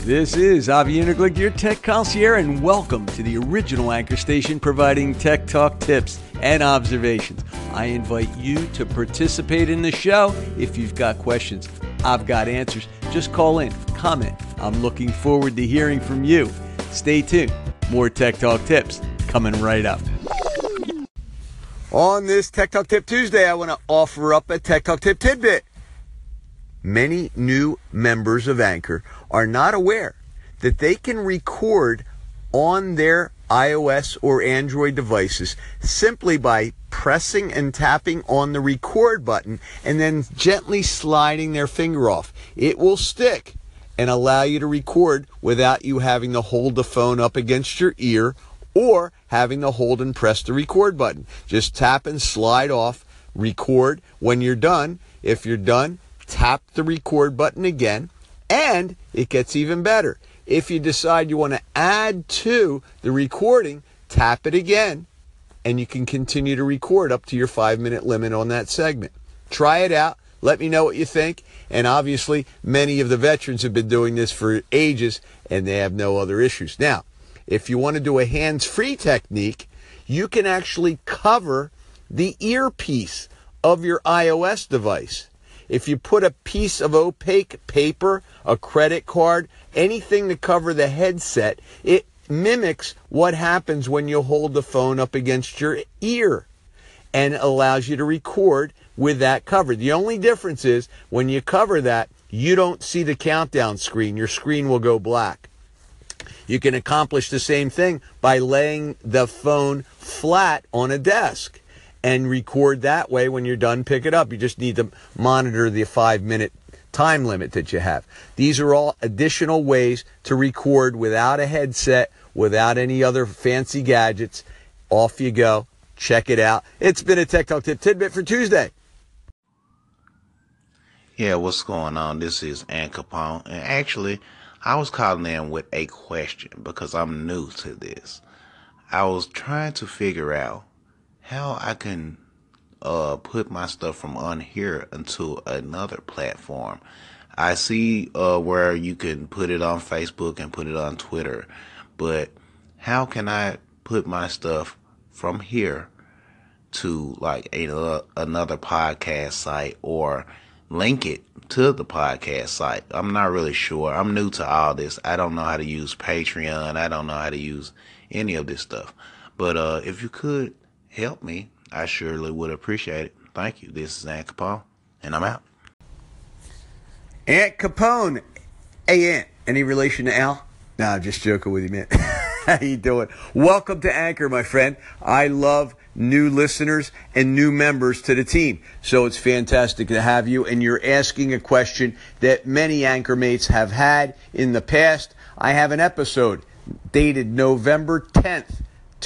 This is Avi Uniglick, your tech concierge, and welcome to the original anchor station providing tech talk tips and observations. I invite you to participate in the show. If you've got questions, I've got answers. Just call in, comment. I'm looking forward to hearing from you. Stay tuned. More tech talk tips coming right up. On this Tech Talk Tip Tuesday, I want to offer up a Tech Talk Tip tidbit. Many new members of Anchor are not aware that they can record on their iOS or Android devices simply by pressing and tapping on the record button and then gently sliding their finger off. It will stick and allow you to record without you having to hold the phone up against your ear or having to hold and press the record button. Just tap and slide off, record. When you're done, if you're done, tap the record button again, and it gets even better. If you decide you want to add to the recording, tap it again, and you can continue to record up to your 5-minute limit on that segment. Try it out. Let me know what you think. And obviously, many of the veterans have been doing this for ages, and they have no other issues. Now, if you want to do a hands-free technique, you can actually cover the earpiece of your iOS device. If you put a piece of opaque paper, a credit card, anything to cover the headset, it mimics what happens when you hold the phone up against your ear and allows you to record with that covered. The only difference is when you cover that, you don't see the countdown screen. Your screen will go black. You can accomplish the same thing by laying the phone flat on a desk and record that way. When you're done, pick it up. You just need to monitor the 5-minute time limit that you have. These are all additional ways to record without a headset, without any other fancy gadgets. Off you go. Check it out. It's been a Tech Talk Tip Tidbit for Tuesday. Yeah, what's going on? This is Ann Capone. And actually, I was calling in with a question because I'm new to this. I was trying to figure out how I can put my stuff from on here into another platform. I see where you can put it on Facebook and put it on Twitter, but how can I put my stuff from here to like another podcast site or link it to the podcast site? I'm not really sure. I'm new to all this. I don't know how to use Patreon. I don't know how to use any of this stuff. But if you could help me, I surely would appreciate it. Thank you. This is Ant Capone, and I'm out. Ant Capone. Hey, Ant. Any relation to Al? No, I'm just joking with you, man. How you doing? Welcome to Anchor, my friend. I love new listeners and new members to the team. So it's fantastic to have you. And you're asking a question that many Anchor mates have had in the past. I have an episode dated November 10th,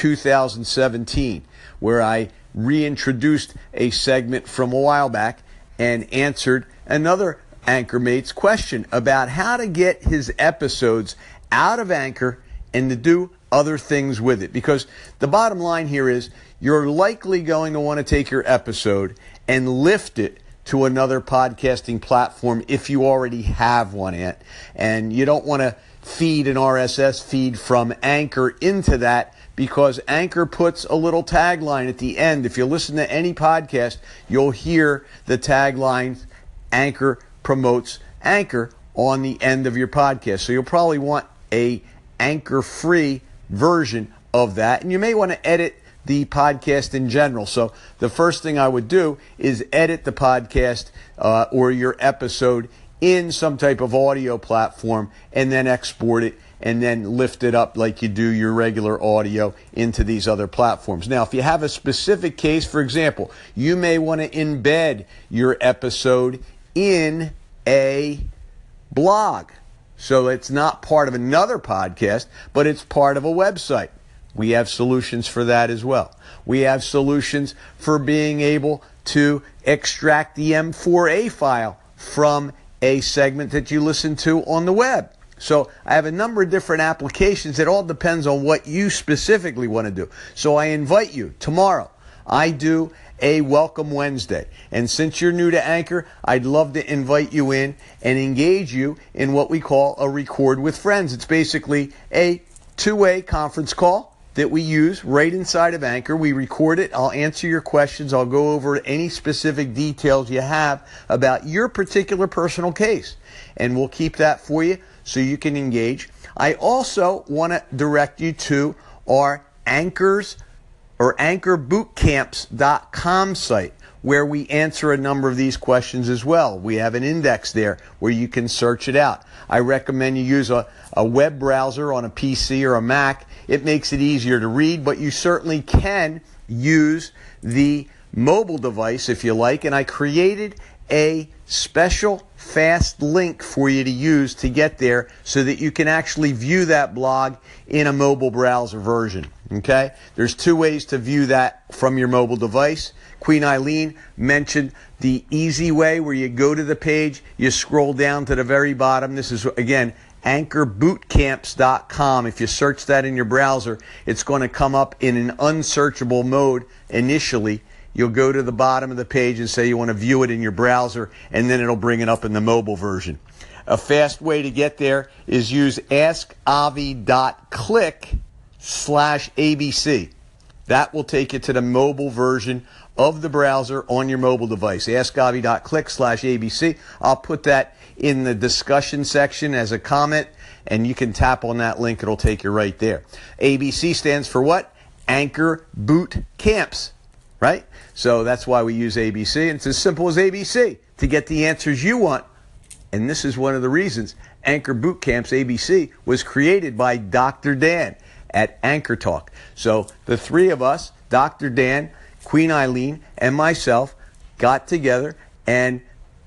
2017, where I reintroduced a segment from a while back and answered another Anchor mate's question about how to get his episodes out of Anchor and to do other things with it. Because the bottom line here is you're likely going to want to take your episode and lift it to another podcasting platform if you already have one, Ant. And you don't want to feed an RSS feed from Anchor into that, because Anchor puts a little tagline at the end. If you listen to any podcast, you'll hear the tagline, Anchor promotes Anchor, on the end of your podcast. So you'll probably want a Anchor-free version of that. And you may want to edit the podcast in general. So the first thing I would do is edit the podcast or your episode in some type of audio platform and then export it and then lift it up like you do your regular audio into these other platforms. Now, if you have a specific case, for example, you may want to embed your episode in a blog. So it's not part of another podcast, but it's part of a website. We have solutions for that as well. We have solutions for being able to extract the M4A file from a segment that you listen to on the web. So I have a number of different applications. It all depends on what you specifically want to do. So I invite you tomorrow. I do a Welcome Wednesday. And since you're new to Anchor, I'd love to invite you in and engage you in what we call a Record with Friends. It's basically a two-way conference call that we use right inside of Anchor. We record it. I'll answer your questions. I'll go over any specific details you have about your particular personal case. And we'll keep that for you so you can engage. I want to direct you to our anchorbootcamps.com site, where we answer a number of these questions as well. We have an index there where you can search it out. I recommend you use a web browser on a PC or a Mac. It makes it easier to read, but you certainly can use the mobile device if you like. And I created a special fast link for you to use to get there so that you can actually view that blog in a mobile browser version. Okay? There's two ways to view that from your mobile device. Queen Eileen mentioned the easy way where you go to the page, you scroll down to the very bottom. This is, again, anchorbootcamps.com. If you search that in your browser, it's going to come up in an unsearchable mode initially. You'll go to the bottom of the page and say you want to view it in your browser, and then it'll bring it up in the mobile version. A fast way to get there is use askavi.click/ABC. That will take you to the mobile version of the browser on your mobile device. askavi.click/ABC. I'll put that in the discussion section as a comment, and you can tap on that link. It'll take you right there. ABC stands for what? Anchor Boot Camps, right? So that's why we use ABC, and it's as simple as ABC to get the answers you want. And this is one of the reasons Anchor Boot Camps ABC was created by Dr. Dan at Anchor Talk. So the three of us, Dr. Dan, Queen Eileen, and myself, got together and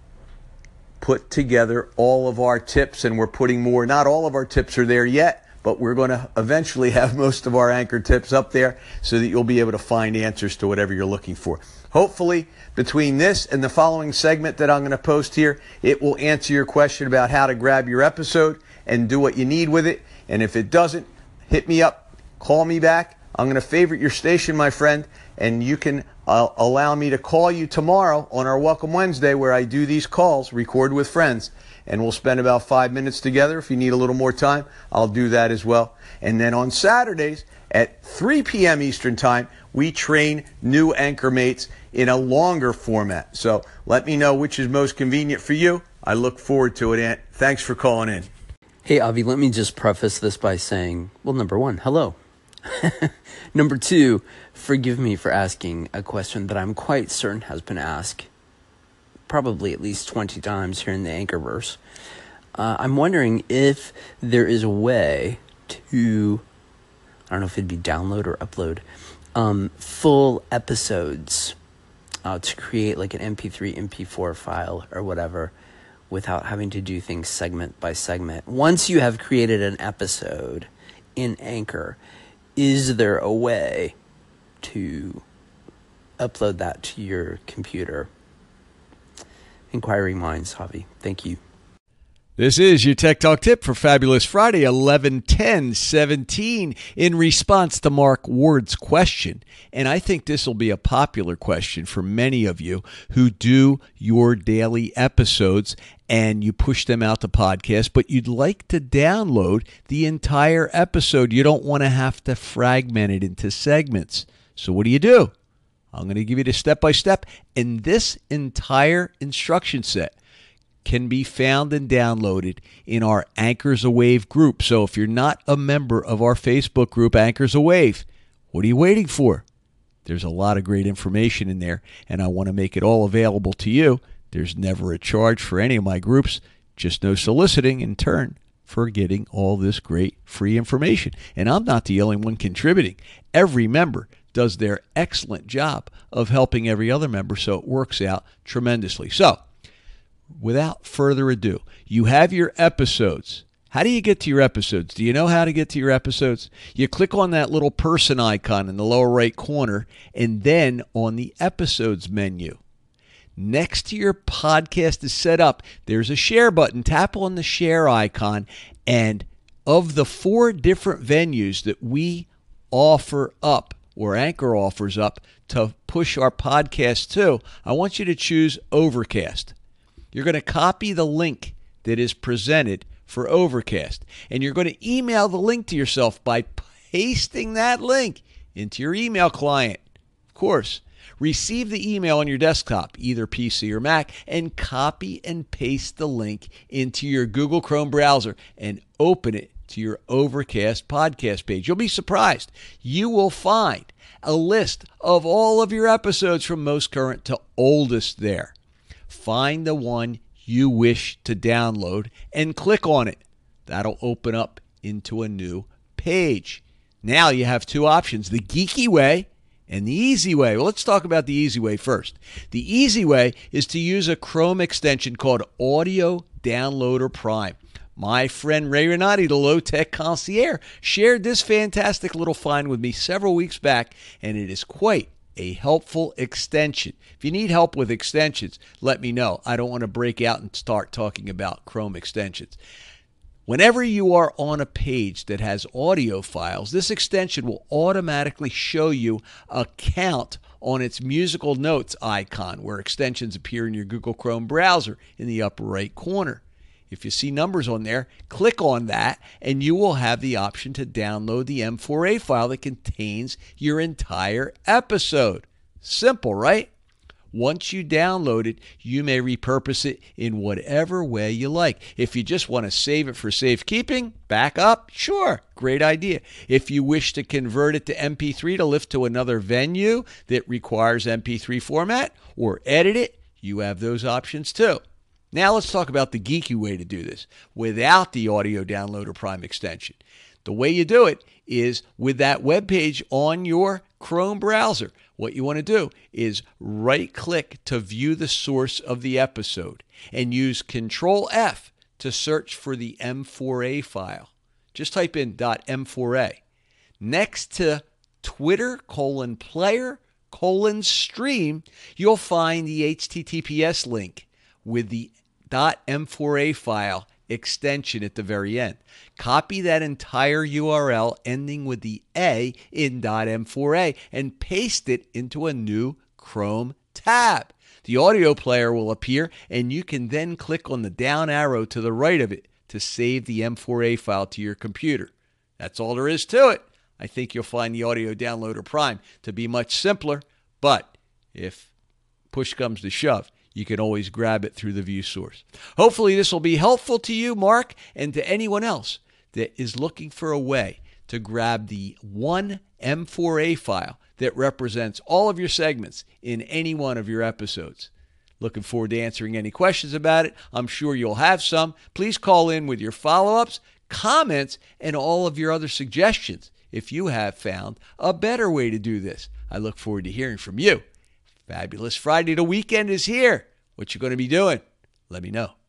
put together all of our tips, and we're putting more. Not all of our tips are there yet, but we're going to eventually have most of our Anchor tips up there so that you'll be able to find answers to whatever you're looking for. Hopefully, between this and the following segment that I'm going to post here, it will answer your question about how to grab your episode and do what you need with it. And if it doesn't, hit me up, call me back. I'm going to favorite your station, my friend, and you can allow me to call you tomorrow on our Welcome Wednesday, where I do these calls, Record with Friends, and we'll spend about 5 minutes together. If you need a little more time, I'll do that as well. And then on Saturdays at 3 p.m. Eastern Time, we train new anchor mates in a longer format. So let me know which is most convenient for you. I look forward to it, Ant. Thanks for calling in. Hey, Avi, let me just preface this by saying, well, number one, hello. Number two, forgive me for asking a question that I'm quite certain has been asked probably at least 20 times here in the Anchorverse. I'm wondering if there is a way to, I don't know if it'd be download or upload, full episodes to create like an MP3, MP4 file or whatever without having to do things segment by segment. Once you have created an episode in Anchor, is there a way to upload that to your computer? Inquiring minds, Javi. Thank you. This is your Tech Talk tip for Fabulous Friday, 11/10/17, in response to Mark Ward's question. And I think this will be a popular question for many of you who do your daily episodes and you push them out to podcast, but you'd like to download the entire episode. You don't want to have to fragment it into segments. So what do? I'm going to give you the step-by-step, and this entire instruction set can be found and downloaded in our Anchors a Wave group. So if you're not a member of our Facebook group, Anchors a Wave, what are you waiting for? There's a lot of great information in there, and I want to make it all available to you. There's never a charge for any of my groups, just no soliciting in turn for getting all this great free information. And I'm not the only one contributing. Every member does their excellent job of helping every other member, so it works out tremendously. So, without further ado, you have your episodes. How do you get to your episodes? Do you know how to get to your episodes? You click on that little person icon in the lower right corner, and then on the episodes menu. Next to your podcast is set up, there's a share button. Tap on the share icon, and of the 4 different venues that we offer up or Anchor offers up to push our podcast to, I want you to choose Overcast. You're going to copy the link that is presented for Overcast, and you're going to email the link to yourself by pasting that link into your email client. Of course, receive the email on your desktop, either PC or Mac, and copy and paste the link into your Google Chrome browser and open it to your Overcast podcast page. You'll be surprised. You will find a list of all of your episodes from most current to oldest there. Find the one you wish to download and click on it. That'll open up into a new page. Now you have two options, the geeky way and the easy way. Well, let's talk about the easy way first. The easy way is to use a Chrome extension called Audio Downloader Prime. My friend Ray Renati, the Low Tech Concierge, shared this fantastic little find with me several weeks back, and it is quite a helpful extension. If you need help with extensions, let me know. I don't want to break out and start talking about Chrome extensions. Whenever you are on a page that has audio files, this extension will automatically show you a count on its musical notes icon where extensions appear in your Google Chrome browser in the upper right corner. If you see numbers on there, click on that and you will have the option to download the M4A file that contains your entire episode. Simple, right? Once you download it, you may repurpose it in whatever way you like. If you just want to save it for safekeeping, back up, sure, great idea. If you wish to convert it to MP3 to lift to another venue that requires MP3 format or edit it, you have those options too. Now let's talk about the geeky way to do this without the Audio Downloader Prime extension. The way you do it is with that web page on your Chrome browser. What you want to do is right-click to view the source of the episode and use Control F to search for the M4A file. Just type in .m4a. Next to Twitter:player:stream, you'll find the HTTPS link with the .m4a file extension at the very end. Copy that entire URL ending with the A in .m4a and paste it into a new Chrome tab. The audio player will appear and you can then click on the down arrow to the right of it to save the M4a file to your computer. That's all there is to it. I think you'll find the Audio Downloader Prime to be much simpler, but if push comes to shove, you can always grab it through the view source. Hopefully this will be helpful to you, Mark, and to anyone else that is looking for a way to grab the one M4A file that represents all of your segments in any one of your episodes. Looking forward to answering any questions about it. I'm sure you'll have some. Please call in with your follow-ups, comments, and all of your other suggestions if you have found a better way to do this. I look forward to hearing from you. Fabulous Friday. The weekend is here. What you going to be doing? Let me know.